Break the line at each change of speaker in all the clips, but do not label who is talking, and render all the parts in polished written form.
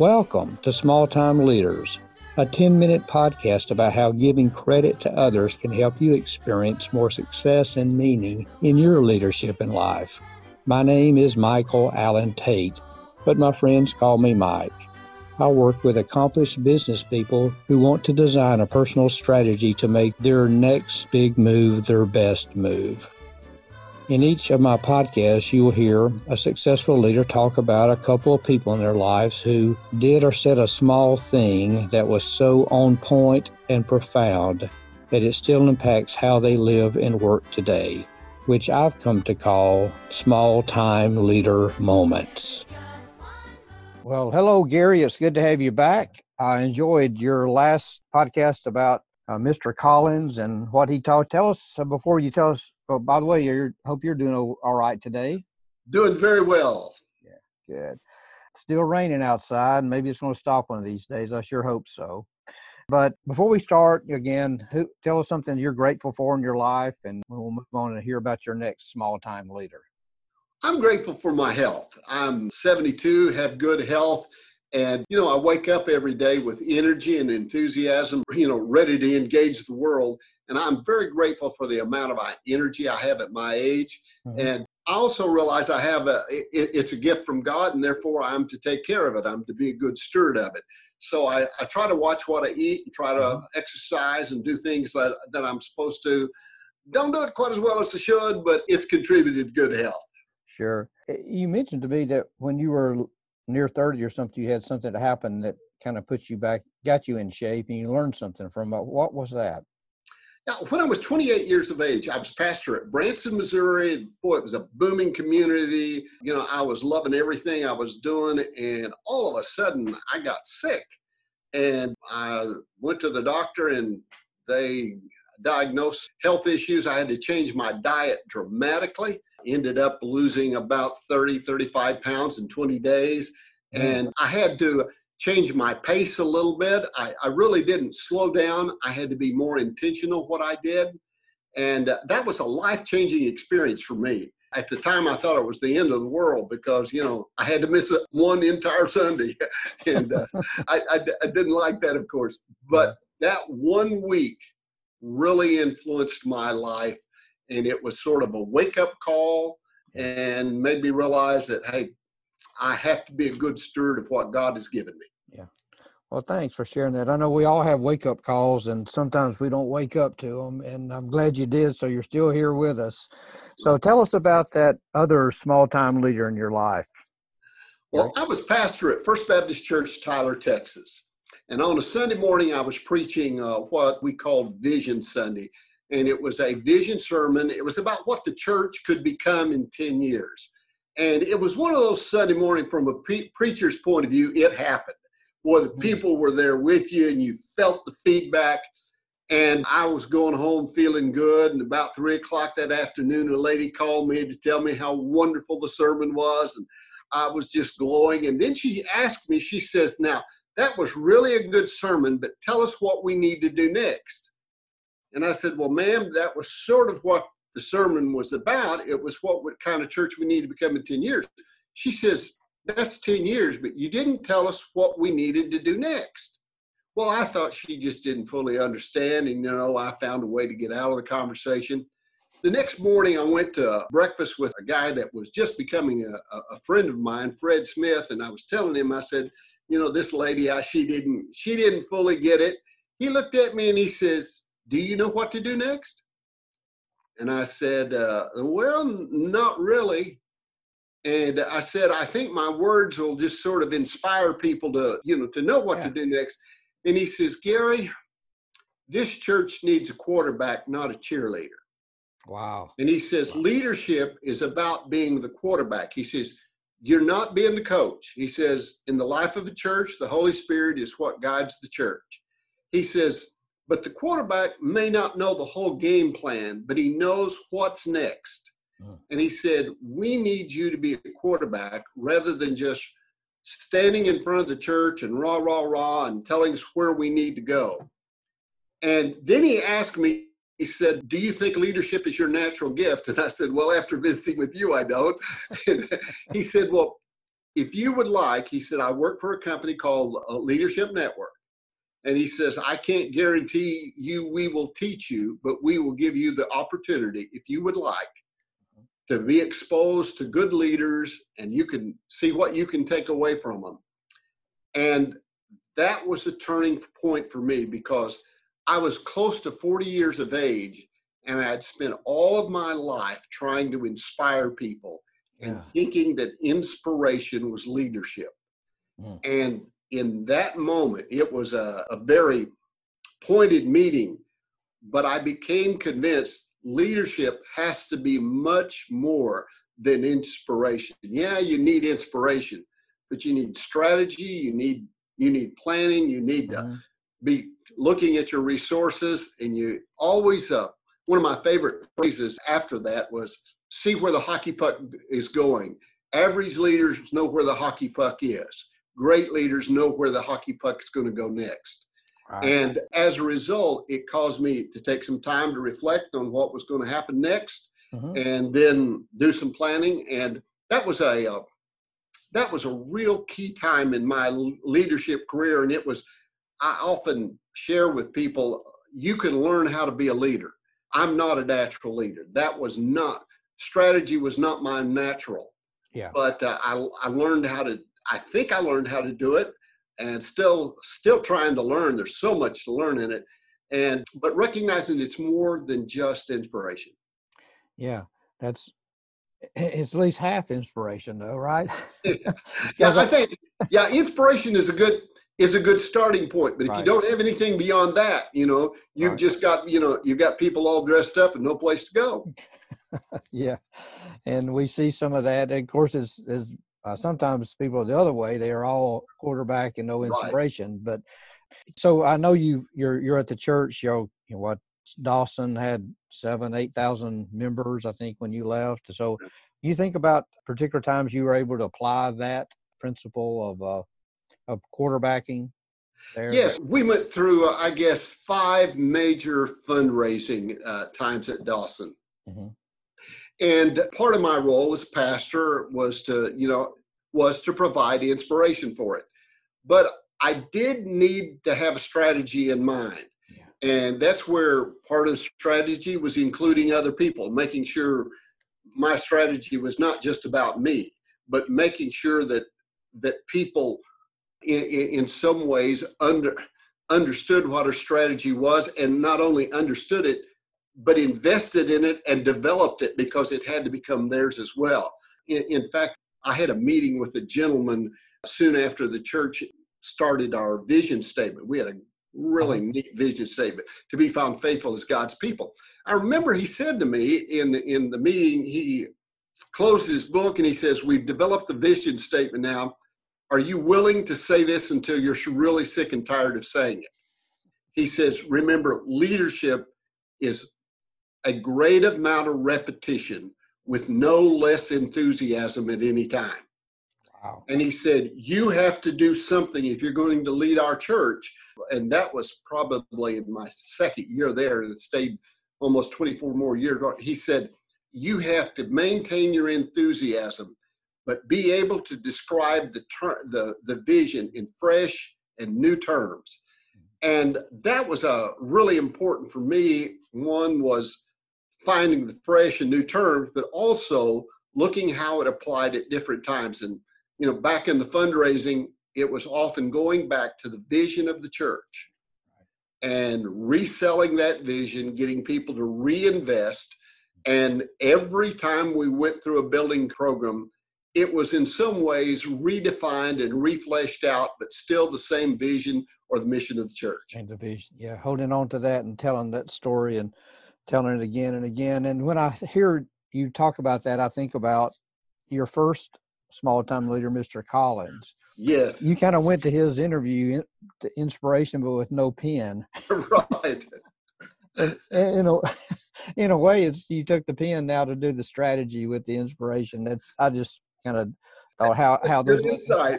Welcome to Small Time Leaders, a 10-minute podcast about how giving credit to others can help you experience more success and meaning in your leadership in life. My name is Michael Allen Tate, but my friends call me Mike. I work with accomplished business people who want to design a personal strategy to make their next big move their best move. In each of my podcasts, you will hear a successful leader talk about a couple of people in their lives who did or said a small thing that was so on point and profound that it still impacts how they live and work today, which I've come to call small-time leader moments. Well, hello, Gary. It's good to have you back. I enjoyed your last podcast about Mr. Collins and what he taught. Tell us, before you tell us, by the way, hope you're doing all right today.
Doing very well.
Yeah, good. It's still raining outside. Maybe it's going to stop one of these days. I sure hope so. But before we start, again, tell us something you're grateful for in your life, and we'll move on and hear about your next small-time leader.
I'm grateful for my health. I'm 72, have good health. And, I wake up every day with energy and enthusiasm, ready to engage the world. And I'm very grateful for the amount of energy I have at my age. Mm-hmm. And I also realize it's a gift from God, and therefore I'm to take care of it. I'm to be a good steward of it. So I try to watch what I eat and try to exercise and do things that I'm supposed to. Don't do it quite as well as I should, but it's contributed to good health.
Sure. You mentioned to me that when you were near 30 or something, you had something that happened that kind of put you back, got you in shape, and you learned something from it. What was that?
Now, when I was 28 years of age, I was pastor at Branson, Missouri. Boy, it was a booming community. I was loving everything I was doing. And all of a sudden, I got sick. And I went to the doctor, and they diagnosed health issues. I had to change my diet dramatically. Ended up losing about 35 pounds in 20 days. And I had to change my pace a little bit. I really didn't slow down. I had to be more intentional what I did. And that was a life-changing experience for me. At the time, I thought it was the end of the world because, I had to miss one entire Sunday. And I didn't like that, of course. But that 1 week really influenced my life. And it was sort of a wake-up call and made me realize that, hey, I have to be a good steward of what God has given me.
Yeah. Well, thanks for sharing that. I know we all have wake-up calls, and sometimes we don't wake up to them, and I'm glad you did, so you're still here with us. So tell us about that other small-time leader in your life.
Well, I was pastor at First Baptist Church, Tyler, Texas. And on a Sunday morning, I was preaching what we called Vision Sunday. And it was a vision sermon. It was about what the church could become in 10 years. And it was one of those Sunday morning, from a preacher's point of view, it happened. Where the people were there with you and you felt the feedback. And I was going home feeling good. And about 3 o'clock that afternoon, a lady called me to tell me how wonderful the sermon was. And I was just glowing. And then she asked me, she says, "Now, that was really a good sermon, but tell us what we need to do next." And I said, "Well, ma'am, that was sort of what the sermon was about. It was what kind of church we need to become in 10 years. She says, "That's 10 years, but you didn't tell us what we needed to do next." Well, I thought she just didn't fully understand. And, I found a way to get out of the conversation. The next morning, I went to breakfast with a guy that was just becoming a friend of mine, Fred Smith. And I was telling him, I said, this lady, she didn't fully get it. He looked at me and he says, "Do you know what to do next?" And I said, "Well, not really." And I said, "I think my words will just sort of inspire people to know what to do next." And he says, "Gary, this church needs a quarterback, not a cheerleader."
Wow.
And he says, "Leadership is about being the quarterback." He says, "You're not being the coach." He says, "In the life of a church, the Holy Spirit is what guides the church." He says, "But the quarterback may not know the whole game plan, but he knows what's next." And he said, "We need you to be a quarterback rather than just standing in front of the church and rah, rah, rah, and telling us where we need to go." And then he asked me, he said, "Do you think leadership is your natural gift?" And I said, "Well, after visiting with you, I don't." And he said, "Well, if you would like, he said, I work for a company called Leadership Network. And he says, I can't guarantee you we will teach you, but we will give you the opportunity, if you would like, to be exposed to good leaders, and you can see what you can take away from them. And that was a turning point for me, because I was close to 40 years of age, and I had spent all of my life trying to inspire people and thinking that inspiration was leadership. And in that moment, it was a very pointed meeting, but I became convinced leadership has to be much more than inspiration. Yeah, you need inspiration, but you need strategy, you need planning, you need to be looking at your resources, and you always, one of my favorite phrases after that was, see where the hockey puck is going. Average leaders know where the hockey puck is. Great leaders know where the hockey puck is going to go next. Right. And as a result, it caused me to take some time to reflect on what was going to happen next, and then do some planning. And that was a real key time in my leadership career. And I often share with people, you can learn how to be a leader. I'm not a natural leader. Strategy was not my natural. Yeah. But I learned how to, I think I learned how to do it, and still trying to learn. There's so much to learn in it. But recognizing it's more than just inspiration.
Yeah. It's at least half inspiration though, right?
I think inspiration is a good starting point. But if you don't have anything beyond that, you've just got, you've got people all dressed up and no place to go.
Yeah. And we see some of that. And of course, is sometimes people are the other way. They are all quarterback and no inspiration. Right. But so I know you're at the church. What Dawson had 8,000 members, I think, when you left. So you think about particular times you were able to apply that principle of quarterbacking there?
Yes, we went through, 5 major fundraising times at Dawson. Mm-hmm. And part of my role as pastor was to provide inspiration for it. But I did need to have a strategy in mind. Yeah. And that's where part of the strategy was including other people, making sure my strategy was not just about me, but making sure that people in some ways understood what our strategy was, and not only understood it, but invested in it and developed it, because it had to become theirs as well. In fact, I had a meeting with a gentleman soon after the church started our vision statement. We had a really neat vision statement: to be found faithful as God's people. I remember he said to me in the meeting, he closed his book and he says, we've developed the vision statement now. Are you willing to say this until you're really sick and tired of saying it? He says, remember, leadership is a great amount of repetition with no less enthusiasm at any time. Wow. And he said, you have to do something if you're going to lead our church. And that was probably in my second year there, and it stayed almost 24 more years. He said, you have to maintain your enthusiasm, but be able to describe the vision in fresh and new terms. And that was really important for me. One was finding the fresh and new terms, but also looking how it applied at different times. And, back in the fundraising, it was often going back to the vision of the church and reselling that vision, getting people to reinvest. And every time we went through a building program, it was in some ways redefined and refleshed out, but still the same vision or the mission of the church.
And the vision, holding on to that and telling that story and telling it again and again. And when I hear you talk about that, I think about your first small-time leader, Mr. Collins.
Yes.
You kind of went to his interview, to inspiration, but with no pen.
Right.
And in a way, you took the pen now to do the strategy with the inspiration. I just kind of thought how those.
Good insight.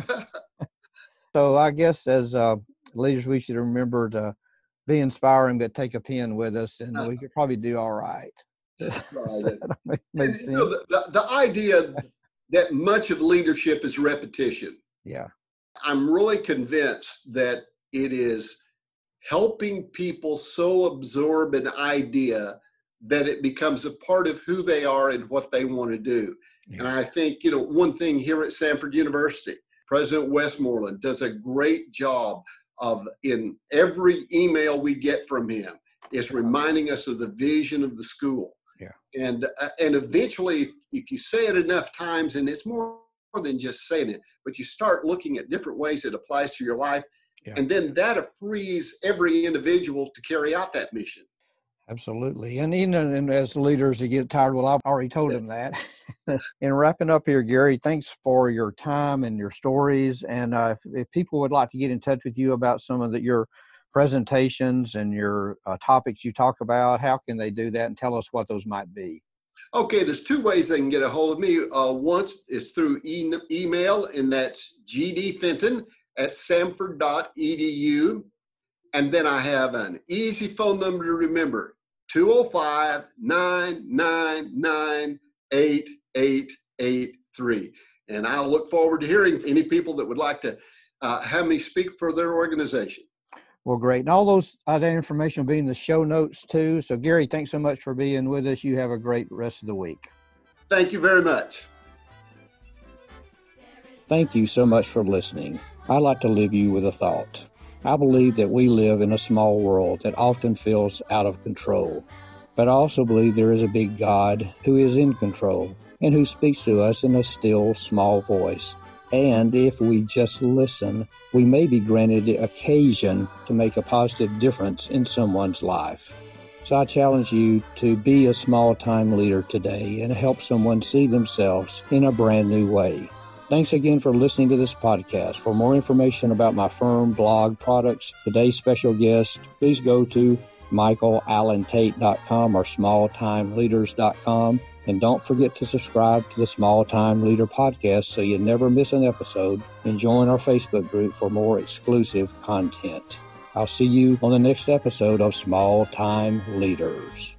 So I guess as leaders, we should remember to be inspiring, but take a pen with us, and we could probably do all right.
Right. The idea that much of leadership is repetition.
Yeah.
I'm really convinced that it is helping people so absorb an idea that it becomes a part of who they are and what they want to do. Yeah. And I think, one thing here at Samford University, President Westmoreland does a great job of, in every email we get from him, is reminding us of the vision of the school.
Yeah.
And eventually, if you say it enough times, and it's more than just saying it, but you start looking at different ways it applies to your life, yeah. And then that frees every individual to carry out that mission.
Absolutely. And as leaders, they get tired. Well, I've already told them that. In wrapping up here, Gary, thanks for your time and your stories. And if people would like to get in touch with you about some of your presentations and your topics you talk about, how can they do that, and tell us what those might be?
Okay, there's two ways they can get a hold of me. Once is through email, and that's gdfenton@samford.edu. And then I have an easy phone number to remember, 205-999-8883. And I'll look forward to hearing from any people that would like to have me speak for their organization.
Well, great. And all that information will be in the show notes too. So Gary, thanks so much for being with us. You have a great rest of the week.
Thank you very much.
Thank you so much for listening. I'd like to leave you with a thought. I believe that we live in a small world that often feels out of control. But I also believe there is a big God who is in control and who speaks to us in a still, small voice. And if we just listen, we may be granted the occasion to make a positive difference in someone's life. So I challenge you to be a small-time leader today and help someone see themselves in a brand new way. Thanks again for listening to this podcast. For more information about my firm, blog, products, today's special guest, please go to michaelallentate.com or smalltimeleaders.com. And don't forget to subscribe to the Small Time Leader podcast so you never miss an episode, and join our Facebook group for more exclusive content. I'll see you on the next episode of Small Time Leaders.